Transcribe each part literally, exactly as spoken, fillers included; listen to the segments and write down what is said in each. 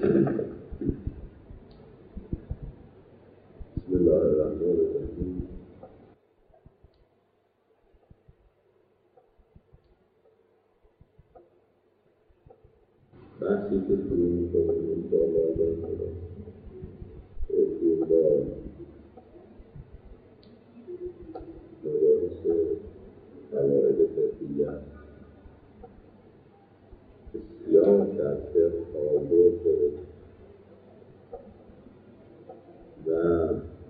بسم الله الرحمن الرحیم. بحثی که شروع می‌کنیم انشاءالله رسیم با مباحث قواعد فقهیه بسیار در فقه تعارض و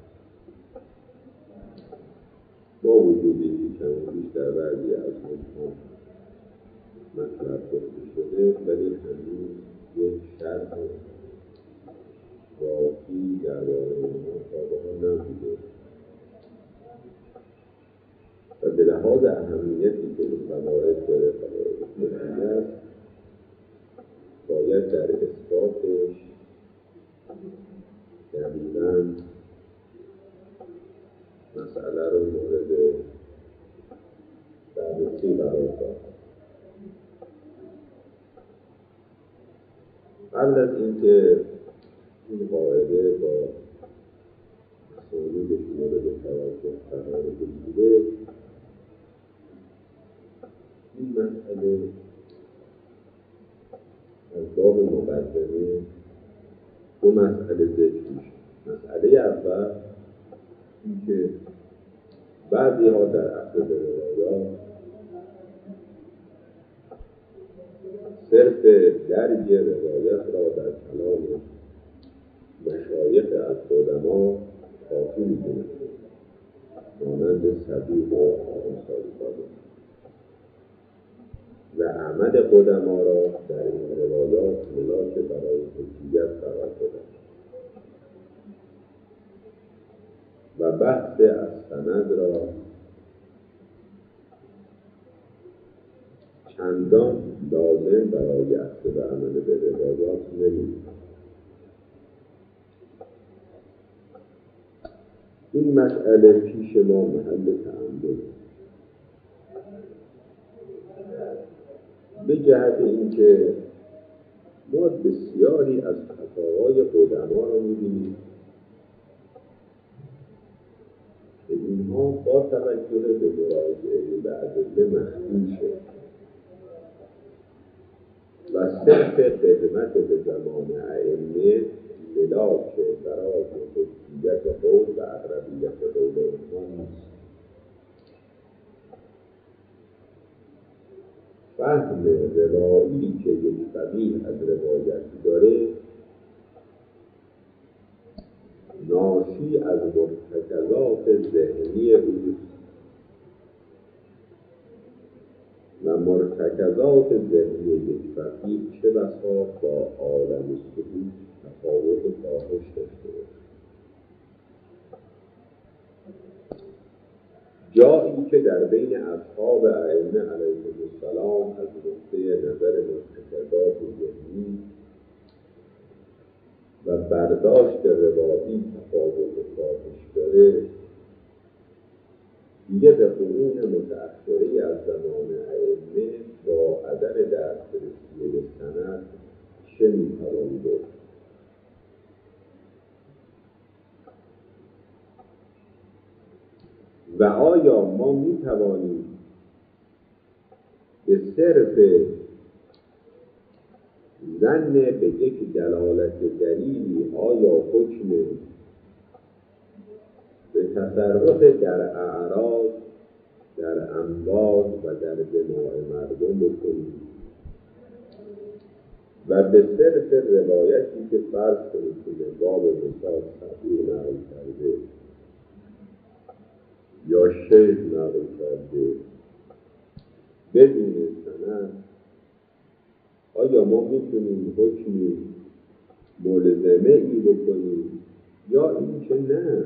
با وجودی کم و بیش در بعضی از اونها مطلب گفته شده، ولی هنوز یک شرح واقعی درباره اونها تا به حال نبوده و به لحاظ اهمیتی که این قواعد داره، قواعد فقهیه است، باید در اثباتش دقیقاً مسئله رو مورد بررسی قرار داد. قبل از اینکه این قاعده با مسائلش مورد توجه قرار بگیره، این مسئله از باب مقدمه دو مسئله ذکر میشه. مسئله اول این که بعضی ها در اصل روایات صرف درج روایت را در کلام مشایخ از قدما کافی می‌دونند، مانند صدوق و آمثال صادق، و عمل قدما را در این روایات ملاک برای حجیت قرار دادند و بحث از سند را چندان لازم برای اخذ و عمل به روایات نمی‌دانند. این مسئله پیش ما محل تأمل به جهت اینکه ما بسیاری از فتاوای قدما را می‌بینیم که اینها با توجه به مراجعه به ادله مخفی شد و صرف خدمت به زمان ائمه ملاک برای حجیت قول و اقربیت قول اونها نیست. فهم روایی که یک فقیه از روایت داره ناشی از مرتکزات ذهنی اوست و مرتکزات ذهنی یک فقیه چه بسا با عالم سهود تفاوت فاحش داشته باشد. جایی که در بین اصحاب ائمه علیهم السلام از نقطه نظر مرتکزات ذهنی و برداشت روایی تفاوت فاحش داره، دیگه به قرون متأخره از زمان ائمه با عدم دسترسی به سند چه می‌توان گفت؟ و آیا ما می‌توانیم به صرف ظن به یک دلالت دلیلی آیا حکم به تصرف در اعراض، در اموال و در دماء مردم بکنیم و به صرف روایتی که فرض کنید که باب مثال صحیح نقل کرده یا شیخ نقل کرده بدون سند، آیا ما میتونیم حکمی ملزمه ای بکنیم یا این که نه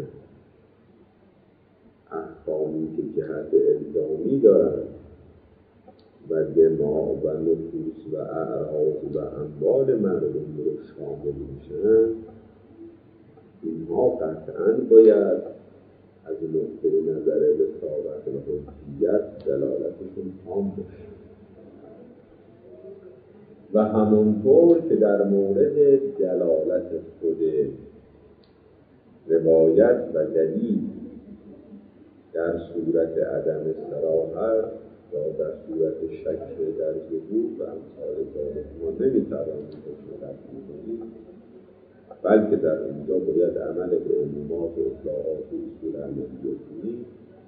احکامی که جهت الزامی دارند و دماء و نفوس و اعراض و اموال مردم رو شامل میشن، اینها قطعاً باید از نقطه نظر وساقت و حجیت دلالتشون تام باشه. و همونطور که در مورد دلالت خود روایت و دلیل در صورت عدم صراحت یا در صورت شک در ظهور و امثال ذالک ما نمیتوانیم حکم قطعی کنیم، بلکه در اینجا باید عمل به عمومات و اطلاعات و اصول عملی کنیم.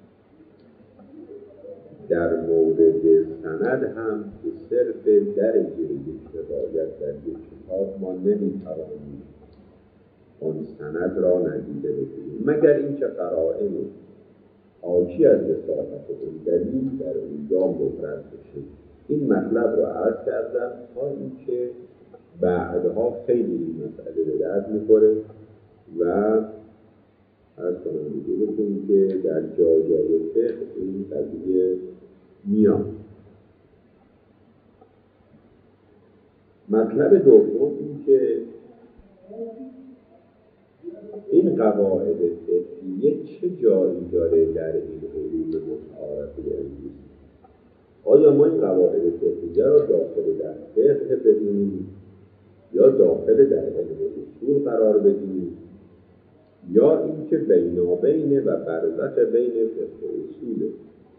در مورد سند هم که صرف درجه یک روایت در یک کتاب ما نمیتوانیم آن سند را ندیده بگیریم مگر اینکه قرائن حاکی از وثاقت اون دلیل در اونجا مفرد بشه. این مطلب را عرض کردم تا اینکه بعدها خیلی این مسئله به درد میخوره و عرض کنم دیگه بکنیم که در جای جای فقه این قضیه میاد. مطلب دوم این که این قواعد فقهیه چه جایی داره در این علوم متعارف علمی؟ آیا ما این قواعد فقهیه را داخل در فقه بدونیم یا داخل در علم اصول قرار بدیم یا اینکه بینابینه و برزخ بین فقه و اصوله؟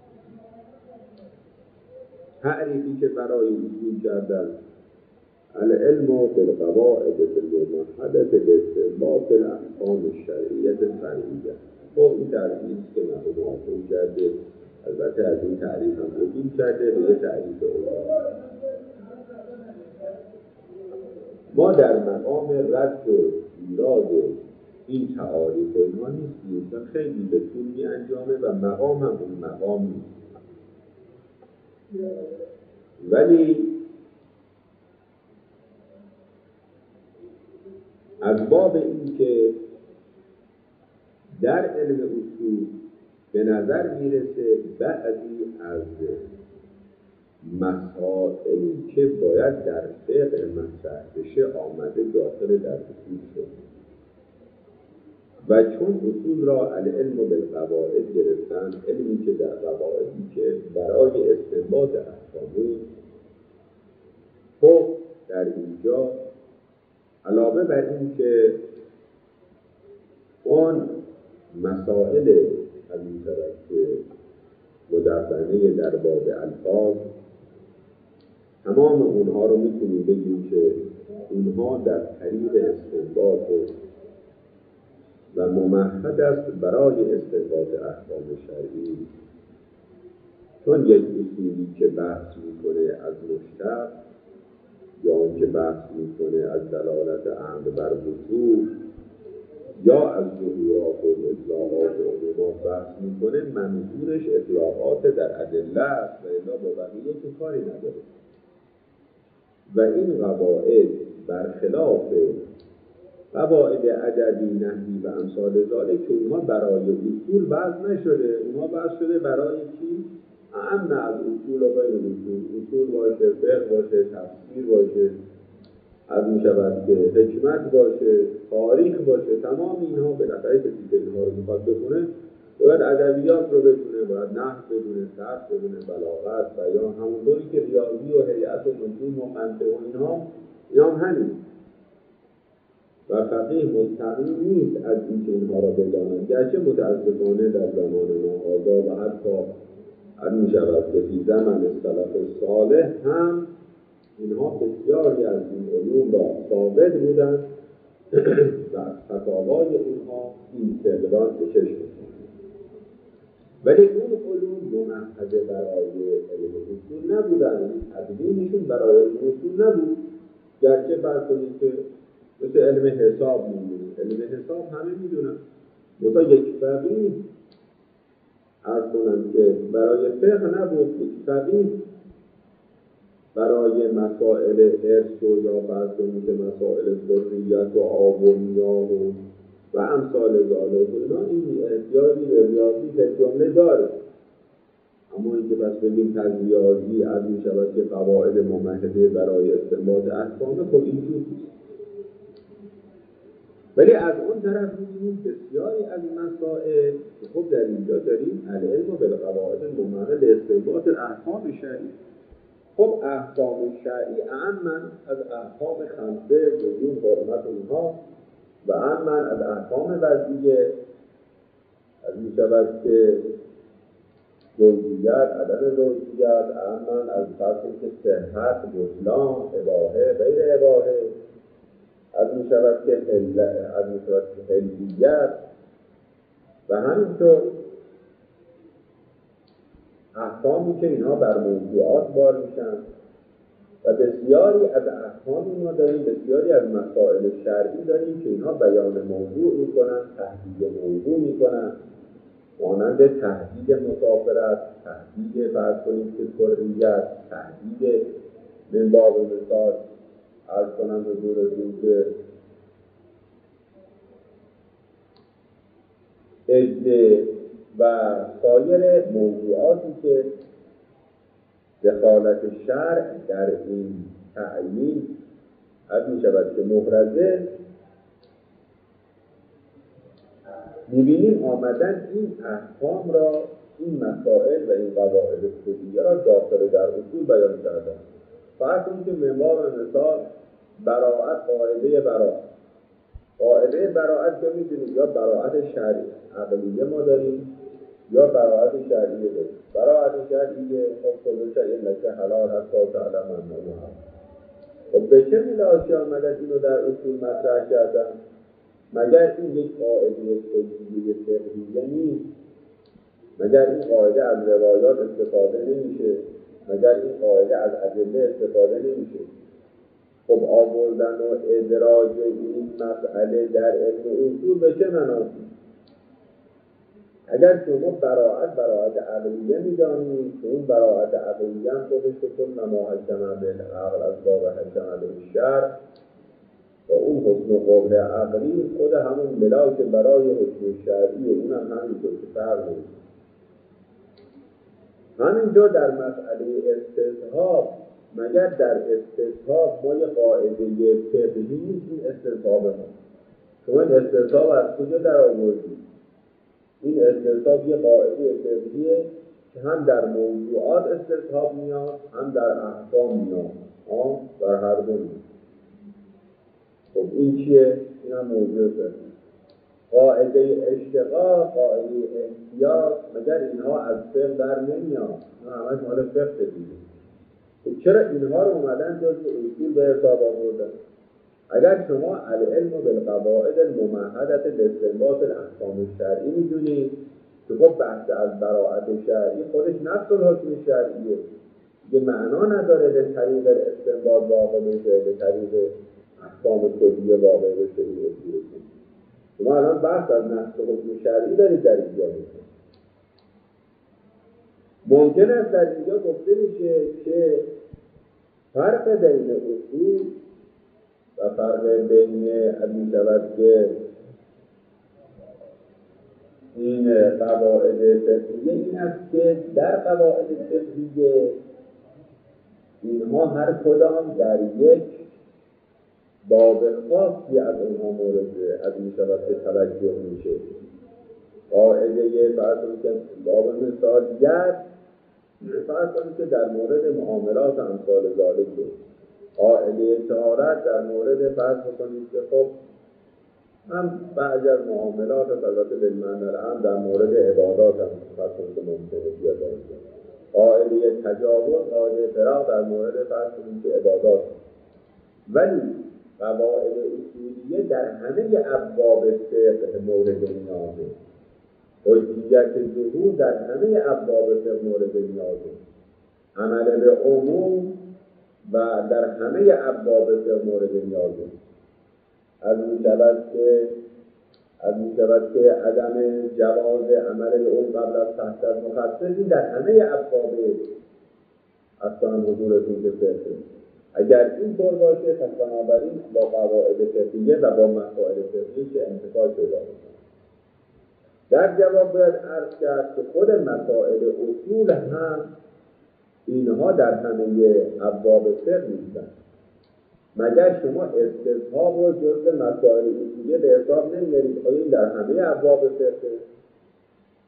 تعریفی که برای اصول کردن العلم بالقواعد بالموحدة لاستنباط الاحکام الشرعیه فرعیه. با این تعریفی که مرحوم حاکم کرده، البته از این تعریف هم تبدیل کرده به یه تعریف عمومی. ما در مقام رد و ایراد این تعاریف و اینها نیستیم و خیلی به طول می انجامه و مقام هم اون مقام نیست. ولی از باب این که در علم اصول به نظر میرسه بعضی از مسائلی که باید در فقه مطرح بشه آمده داخل در اصول شد و چون اصول را العلم بالقواعد گرفتن، علمی که در قواعدی که برای استنباط احکامه، خب در اینجا علاوه بر این که اون مسائل از این طرف که مدونه در باب الفاظ تمام اونها رو میتونیم بگیم که اونها در طریق استنباط و ممهد است برای استنباط احکام شرعی، چون یک اصولی که بحث میکنه از مشتق یا اون که بحث میکنه از دلالت عمد بر وجوب یا از ظهورات و اطلاعات و عمومات بحث میکنه، منظورش اطلاعات در ادله است و الا با بقیه که کاری نداره. و این قواعد برخلاف قواعد ادبی، نحوی و امثال ذالک که اونها برای اصول بحث نشده، اونها بحث شده برای چی؟ اعم از اصول و غیر اصول، اصول باشه، فقه باشه، تفسیر باشه، از می شود که حکمت باشه، تاریخ باشه، تمام اینها بالاخره کسی که اینها رو میخواد بکنه باید ادبیات رو بدونه، باید نحو بدونه، صرف بدونه، بلاغت، بیان، همونطوری که ریاضی و هیئت و نجوم و منطق و اینها اینها هم همین. و فقیه مستقیم نیست از اینکه اینها را بدانند، گرچه متاسفانه در زمان ما آزاد و حتی از می شود که فی زمان سلف صالح هم اینها بسیاری از این علوم را ثابت بودند و از فتاوای اونها این فقدان به چشم می‌آمد. ولی اون علوم ممهد برای علم اصول نبودند، تدوینشون برای علم اصول نبود. گرچه فرض کنید که مثل علم حساب می‌دونید، علم حساب همه می‌دونن، مثلا یک فقیه عرض کنم که برای فقه نبود، یک فقیه برای مسائل ارث و یا فرض کنید که مسائل ذریت و آب و میاه و و امثال ذالک اینا این احتیاجی به ریاضی در جمله داره. اما اینکه بس بگیم تجریازی از می شود که قواعد ممهده برای استنباط احکام، خب اینجور نیست. ولی از اون طرف می‌بینیم بسیاری از مسائل که خب در اینجا داریم العلم بالقواعد الممهده لاستنباط الاحکام شرعی. خب احکام شرعی اعماً از احکام خمسه وجود حرمت اونها و اعماً از احکام وضعیه، از می شود که زوجیت، عدم زوجیت، اعماً از فرضی که صحت، بطلان، اباحه، غیر اباحه، از می شود که حل، از می شود که حلیت و همینطور احکامی که اینها بر موضوعات بار میشن و بسیاری از احکام اینها داریم، بسیاری از مسائل شرعی داریم که اینها بیان موضوع میکنن، تهدید موضوع میکنن، مانند تهدید مسافرت، تهدید فرض کنید که حریت، تهدید من باب مثال عرض کنم حضورتون که عده و سایر موضوعاتی که دخالت شرع در این تعیین از می شود که محرزه، می‌بینیم آمدن این احکام را، این مسائل و این قواعد کلیه را داخل در اصول بیان کردن. فرض کنید که منبار مثال براءت، قاعده براءت، قاعده براءت که می‌دونید یا براءت شرعی عقلیه ما داریم یا براءت شرعیه داریم. براءت شرعیه خب کل شیء لک حلال حتی تعلم انه حرام. خب به چه میلادی آمدن اینو در اصول مطرح کردن؟ مگر این یک قاعده کلیه فقهیه نیست؟ مگر این قاعده از روایات استفاده نمیشه؟ مگر این قاعده از ادله استفاده نمیشه؟ خب آوردن و ادراج این مسئله در علم اصول به چه مناسی؟ اگر شما براءت براءت عقلیه میدانید که اون براءت عقلیه هم خودش به کل ما حکم بالعقل از باب حکم بالشرع و اون حکم قبل عقلی خود همون ملاک برای حکم شرعی اون هم همینطور که فرق نمی‌کنه. همینجا در مسئله استصحاب، مگر در استصحاب ما یه قاعده فقهی نیست این استصحاب ما؟ شما این استصحاب از کجا در آوردید؟ این استصحاب یه قاعده فقهیه که هم در موضوعات استصحاب میاد هم در احکام میاد، آه در هر دو میاد. خب این چیه؟ این هم موضوع فقهی. قاعده اشتقاق، قاعده احتیاط، مگر اینها از فقه در نمیاد؟ نه همش مال فقه دیگه. خب چرا اینها رو اومدن جز اصول به حساب آوردن؟ اگر شما العلم بالقواعد الممهدة لاستنباط الاحکام الشرعی میدونید که خب بحث از براءت شرعی خودش نفس الحکم شرعیه، یه معنا نداره به طریق استنباط واقع بشه، به طریق احکام کلیه واقع بشه. شما الان بحث از نفس حکم شرعی دارید در اینجا میکنید. ممکن است در اینجا گفته بشه که فرق بین اصول و فرق بین می شود که این قواعد فقهیه این است که در قواعد فقهیه اینها هر کدام در یک باب خاصی از اونها مورد از می شود که توجه میشه. قاعده فرض کنید که باب مثالیت فرض کنید که در مورد معاملات امثال ذالک، قاعده طهارت در مورد فرض کنید که خب هم بعضی از معاملات البته بالمعنی العام در مورد عبادات هم فرض کنید که ممکنه بیاد. قاعده تجاوز، قاعده فراغ در مورد فرض کنید که عبادات، ولی قواعد اصولیه در همه ابواب فقه مورد نیازه. حجیت ظهور در همه ابواب فقه مورد نیازه. عمل به عموم و در همه ابواب فقه مورد نیازه. از می شود که از می شود که عدم جواز عمل به اون قبل از تحت از مخصصی در همه ابواب اصلا حضورتون که فقه. اگر این طور باشه پس بنابراین با قواعد فقهیه و با مسائل فقهی که انتفاع پیدا می‌کنه. در جواب باید عرض کرد که خود مسائل اصول هم اینها در همه ابواب فقه نیستن. مگر شما استصحاب رو جزء مسائل اصولیه به حساب نمیارید؟ آیا این در همه ابواب فقه؟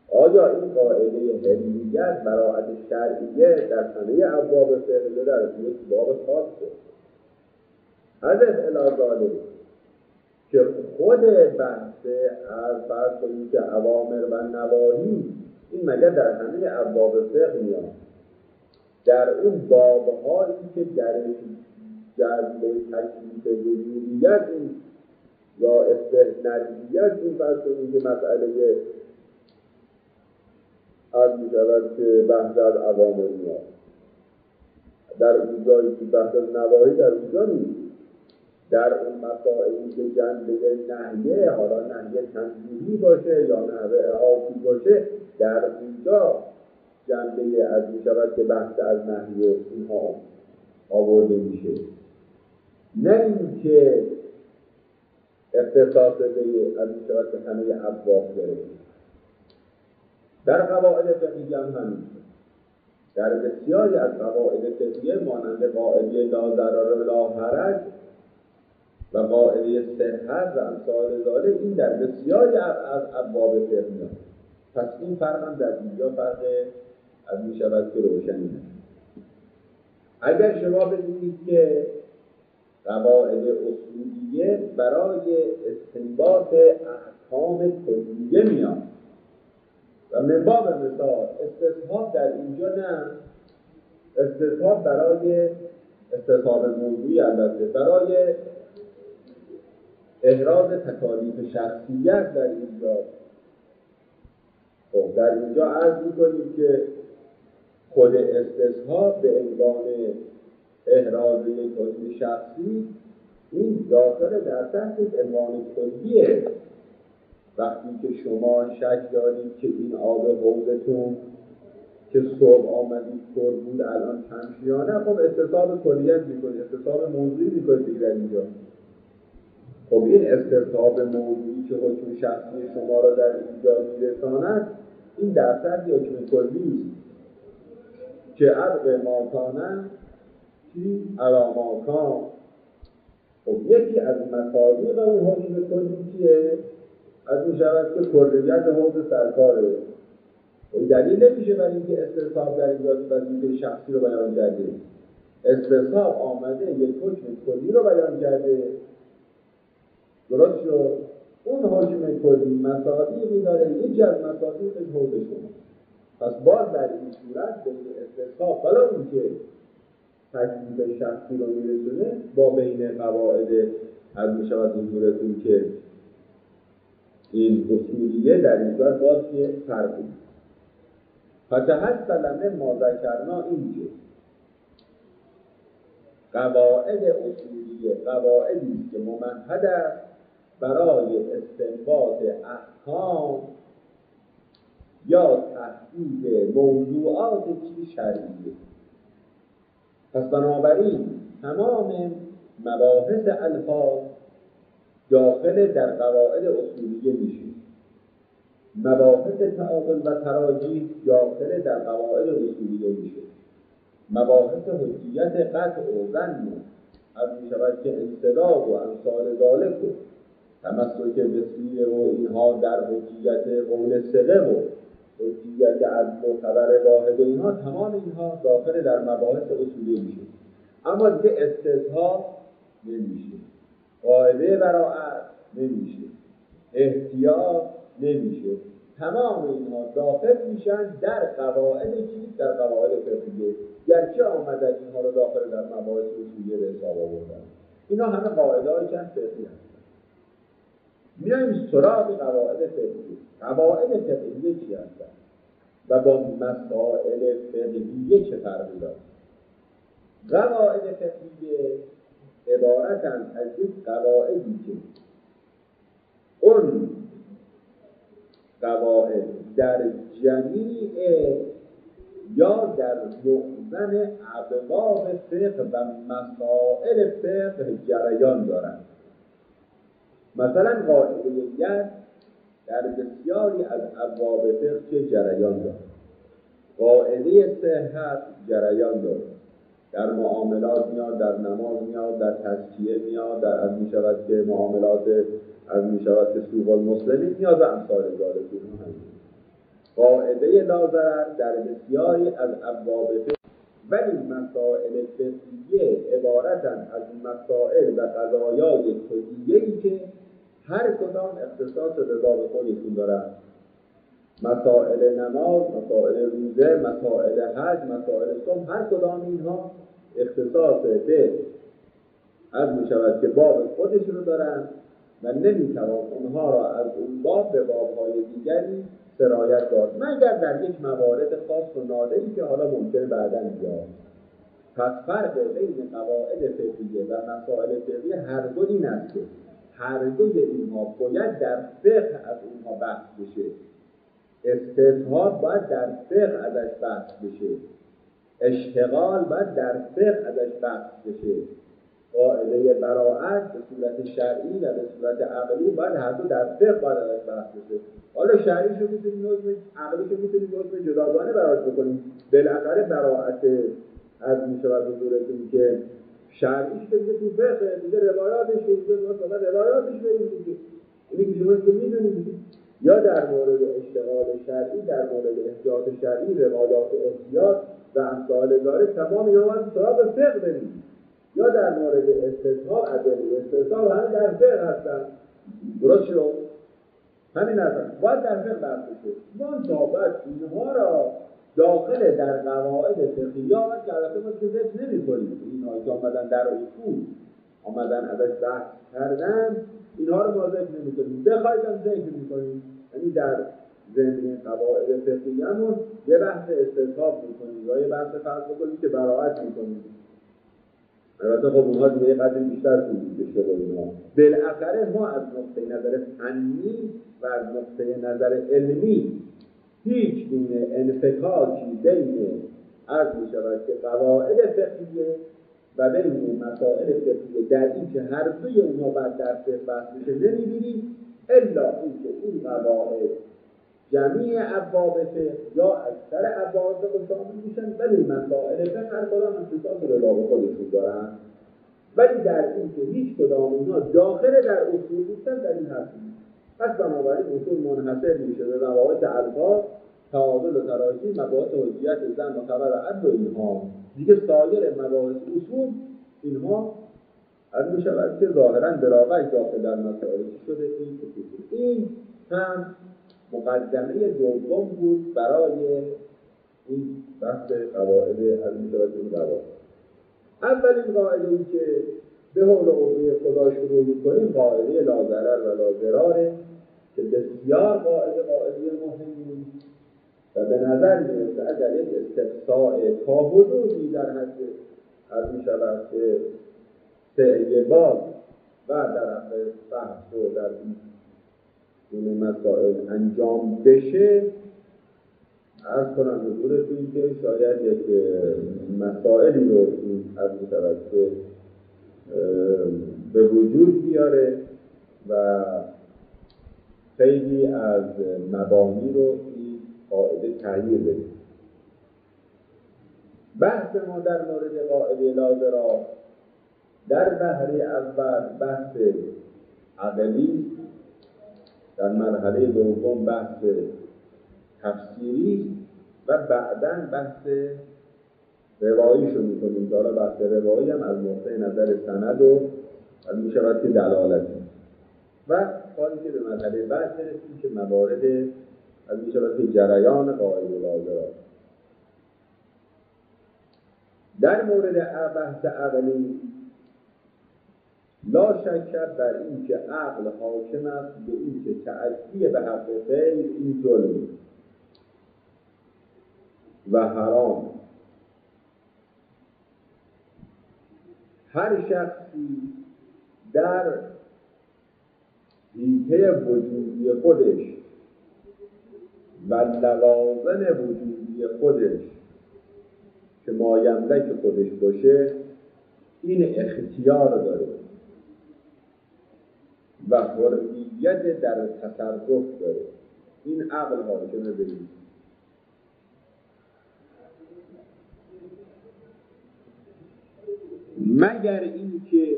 آیا این قاعده حلیت براعت شرعیه در همه ابواب فقه در یک باب خاصه؟ هدف الازاله که خود بحث از فرض کنید که اوامر و نواهی این مگر در همه ابواب فقه میاد، در اون بابهایی که در جذب تکلیف وجودیت یا استحنریت این فرض کنید که مسئله از می شود که بحث از اوامر میاد، در اون جایی که بحث از نواهی در اونجا نیست. در اون مسائلی که جنبه نهیه، حالا نهیه تنزیهی باشه یا نحوه اعافی باشه، در اونجا جنبه از می شود که بحث از نهیه اینها آورده میشه، نه این که اختصاص به از می شود که همه ابواب داره. در قواعد فقهی هم همین، در بسیاری از قواعد فقهی مانند قاعده لا ضرر ولا حرج و قاعده صحت و امثال ذالک، این در بسیاری از ابواب فقهی هست. پس این فرق هم در اینجا فرق از می شود که روشنی است. اگر شما بدونید که قواعد اصولیه برای استنباط احکام کلیه میاد و من باب مثال استصحاب در اینجا نه، استصحاب برای استصحاب موضوعی البته برای احراز تکالیف شخصیت در اینجا. خب در اینجا عرض می‌کنیم که خود استصحاب به عنوان احراز تکالیف شخصی این داخل در تحت عنوان کلیه. وقتی که شما شک دارید که این آب حوضتون که صبح آمدید پر بود الان کم شیانه، خب استصحاب کلیت میکنید، استصحاب موضوعی میکنید دیگه در اینجا. خب این استصحاب موضوعی که حکم شخصی شما را در اینجا میرساند، این در سطح حکم کلی است که ابق ماکانه چی؟ علاماکان. خب یکی از مصادیق اون حکم کلی چیه؟ از می شود که کلیت حوض سرکاره. این دلیل نمیشه برای اینکه استصحاب در اینجا وظیفه شخصی رو بیان کرده. استصحاب آمده یک حکم کلی رو بیان کرده، درست شد؟ اون حکم کلی مصادیقی داره، یکی از مصادیقش حوض شما. پس باز در این صورت بین استصحاب بلا اون که تکلیف شخصی رو میرسونه با بین قواعد از می شود حضورتون که این اصولیه در اینجا باز که فرقی. فتحت سلمه ما ذکرنا این که قواعد اصولیه قواعدی که ممهد است برای استنباط احکام یا تحقیق موضوعات چی شرعیه. پس بنابراین تمام مباحث الفاظ داخل در قواعد اصولیه میشه، مباحث تعاقل و تراجیح داخل در قواعد اصولیه میشه، مباحث حجیت قطع و ظن از میشود که انصداق و امثال ذالک و تمسک بسیره و اینها در حجیت قول ثقه و حجیت عدل و خبر واحد و اینها، تمام اینها داخل در مباحث اصولیه میشه. اما دیگه استصحاب نمیشه، قاعده براعت نمیشه، احتیاط نمیشه، تمام اینها داخل میشن در قواعد چی؟ در قواعد فقهیه. گرچه آمدن اینها رو داخل در مباحث اصولیه به حساب آوردن، اینا همه قاعده‌های چند فقهی هستن. میایم سراغ قواعد فقهیه. قواعد فقهیه چی هستن و با مسائل فقهیه چه فرقی داره؟ قواعد فقهیه عبارتن از یک قواعدی که اون قواعد در جمیع یا در معظم ابواب فقه و مسائل فقه جریان دارند. مثلا قاعده ید در بسیاری از ابواب فقه که جریان دارد، قاعده صحت جریان دارد، در معاملات میاد، در نماز میاد، در تزکیه میاد، در از می شود که معاملات از می شود که سوق المسلمین میاد و امثال ذالک. قاعده لاضرر در بسیاری از ابواب فقه، ولی مسائل فقهیه عبارتن از مسائل و قضایای کلیه‌ای که هر کدام اختصاص رضا به خودشون دارن. مسائل نماز، مسائل روزه، مسائل حج، مسائل صوم، هر کدام اینها اختصاص به از می شود که باب خودشون رو دارن و نمیتوان اونها را از اون باب به بابهای دیگری سرایت داد مگر در یک موارد خاص و نادری که حالا ممکنه بعداً بیاد. پس فرق بین قواعد فقهیه و مسائل فقهیه هر دو این است که هر دوی اینها باید در فقه از اونها بحث بشه، استفهام باید در فقه ازش بحث بشه، اشتغال باید در فقه ازش بحث بشه، قاعده براءت به صورت شرعی و به صورت عقلی باید هر دو در فقه باید ازش بحث بشه. حالا شرعیشو میتونیم نظم، عقلیشو میتونیم نظم جداگانه براش بکنیم. بالاخره براءت از میشود حضورتون که شرعیش که دیگه تو فقه دیگه روایاتش دیگه مثلا روایاتش بریم دیگه، اینی که شما که میدونید یا در مورد اشتغال شرعی، در مورد احتیاط شرعی، روایات احتیاط و امثال ذالک تمام اینا باید سراغ فقه بریم، یا در مورد استصحاب ادله استصحاب همه در فقه هستن. درست شد؟ همین هستن باید در فقه بحث بشه. ما صحبت اینها را داخل در قواعد فقهیه آمد که البته ما که ذکر نمی‌کنیم، اینها که آمدن در اصول آمدن ازش بحث کردن، اینها رو ما ذکر نمی‌کنیم، بخواید هم ذکر می‌کنیم. یعنی در ضمن قواعد فقهیه‌مون یه بحث استصحاب می‌کنیم یا یه بحث فرض بکنیم که براءت می‌کنیم. البته خب اونها دیگه قدری بیشتر توضیح بشه با اینها. بالاخره ما از نقطه نظر فنی و از نقطه نظر علمی هیچ گونه انفکاکی بین از می شود که قواعد فقهیه و بین مسائل فقهیه در این که هر دوی اونها بعد در فقه بحث میشه نمیبینیم، الا اینکه این قواعد جمیع ابواب فقه یا اکثر ابواب فقه شامل میشن، ولی مسائل فقه هر کدام اختصاص رو به خودشون دارن، ولی در این که هیچ کدام اونها داخل در اصول نیستن در این حرف نیست. پس بنابراین اصول منحصر میشه به مباحث الفاظ، تعادل و تراجی، مباحث حجیت زن و خبر و عدل و اینها دیگه. سایر مباحث اصول اینها از می شود که ظاهراً براغت داخل در مسائل شده. این اصول این هم مقدمه دوم بود برای این بحث قواعد از می شود این قواعد. اولین قاعده‌ای که به حول و قوه خدا شروع می‌کنیم قاعده لا ضرر و لا ضرار که بسیار قاعده قاعده مهمی و به نظر می‌رسه اگر یک استقصاء تا حدودی در حد از می شود که سعی باب و در اصل بحث و در این مسائل انجام بشه، عرض کنم حضورتون که شاید یک مسائلی رو از می شود که به وجود بیاره و خیلی از مبانی رو این قاعده تغییر بده. بحث ما در مورد قاعده لا ضرار در بحث اول بحث عقلی، در مرحله دوم بحث تفسیری و بعداً بحث روایی شو می‌کنیم. داره بحث روایی هم از نقطه نظر سند و از می شود که دلالتی و کاری که به مرحله بعد برسیم که موارد از می شود که جریان قاعده لا ضرار. در مورد بحث عقلی لا شک بر این که عقل حاکم است به این که تعدی به حق غیر این ظلم و حرام. هر شخصی در حیطه وجودی خودش و لوازم وجودی خودش که مایملک خودش باشه این اختیار داره و حریت در تصرف داره. این عقل حاکمه به این. مگر این که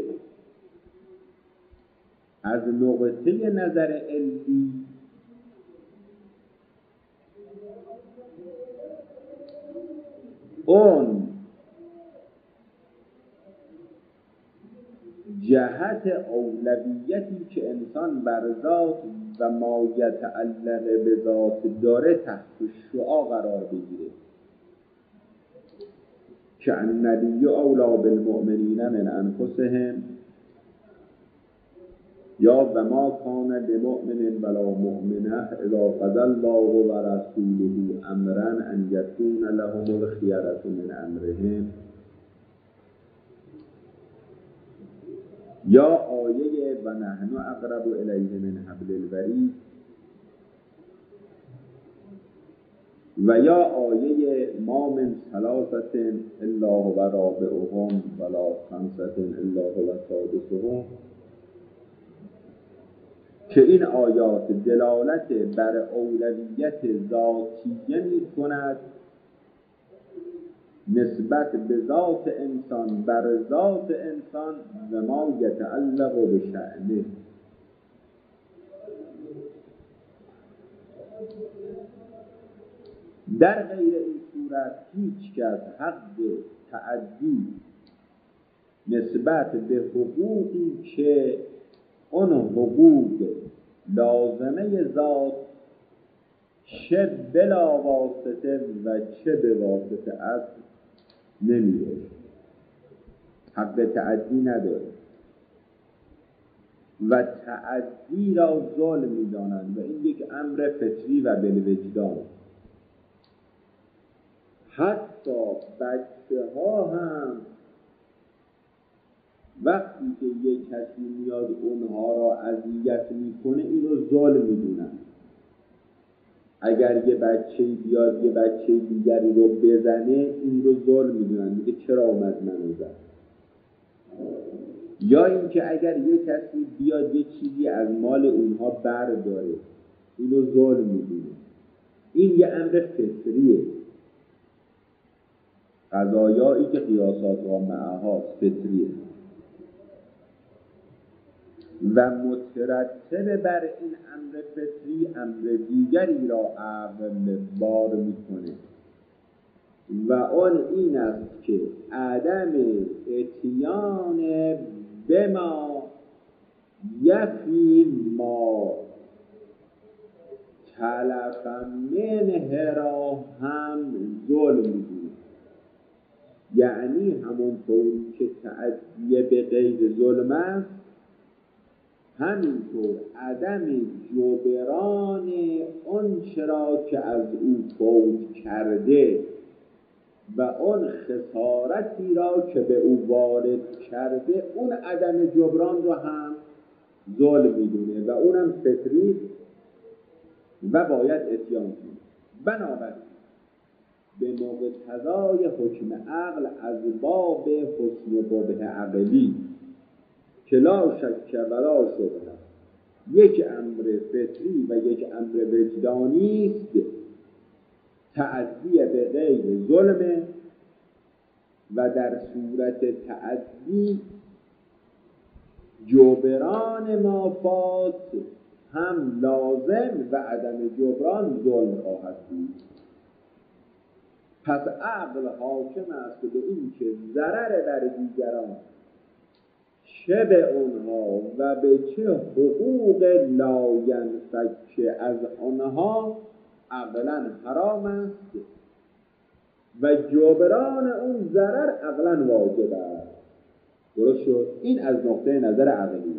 از نقطه نظر علمی اون جهت اولویتی که انسان بر ذات و ما یتعلق به ذات داره تحت شعاع قرار بگیره که النبی اولی بالمؤمنین من انفسهم یا و ما کان لمؤمن ولا مؤمنه اذا قضى الله و رسوله امرا ان یکون لهم الخیرة من امرهم، یا آیه و نحن اقرب الیه من حبل الورید، و یا آیه ما من ثلاثة الا هو رابعهم ولا خمسة الا هو سادسهم، که این آیات دلالت بر اولویت ذاتیه می کند نسبت به ذات انسان بر ذات انسان و ما یتعلق به شأنه. در غیر این صورت هیچ کس حق تعدی نسبت به حقوقی که اون حقوق لازمه ذات چه بلا واسطه و چه به واسطه است نمیره، حق تعدی نداره و تعدی را ظلم میدانند و این یک امر فطری و بالوجدان. حتی بچه ها هم وقتی که یک کسی میاد اونها را اذیت میکنه اینو ظلم میدونن. اگر یه بچه بیاد یه بچه دیگری رو بزنه این رو ظلم میدونن، میگه چرا اومد منو زد. یا اینکه اگر یه کسی بیاد یه چیزی از مال اونها برداره اینو ظلم میدونه. این یه امر فطریه، قضایایی که قیاسات و معهاست فطریه و مترتب بر این امر فطری امر دیگری را عقل بار میکنه و آن این است که عدم اتیان به ما یفی ما تلف منه را هم ظلم میدونه. یعنی همونطوری که تعدیه به غیر ظلم است همینطور عدم جبران اون چرا که از او فوت کرده و اون خسارتی را که به او وارد کرده اون عدم جبران رو هم ظلم میدونه و اونم فطری و باید اتیان کنه. بنابراین به مقتضای حکم عقل از باب حسن و بابه عقلی که لا شک ولا شبهه یک امر فطری و یک امر وجدانی است، تعدی به غیر ظلم و در صورت تعدی جبران ما فات هم لازم و عدم جبران ظلم خواهد بود. پس عقل حاکم است به این که ضرر بر دیگران چه به اونها و به چه حقوق لاینفک از آنها عقلاً حرام است و جبران اون ضرر عقلاً واجب است. درست شد؟ این از نقطه نظر عقلی.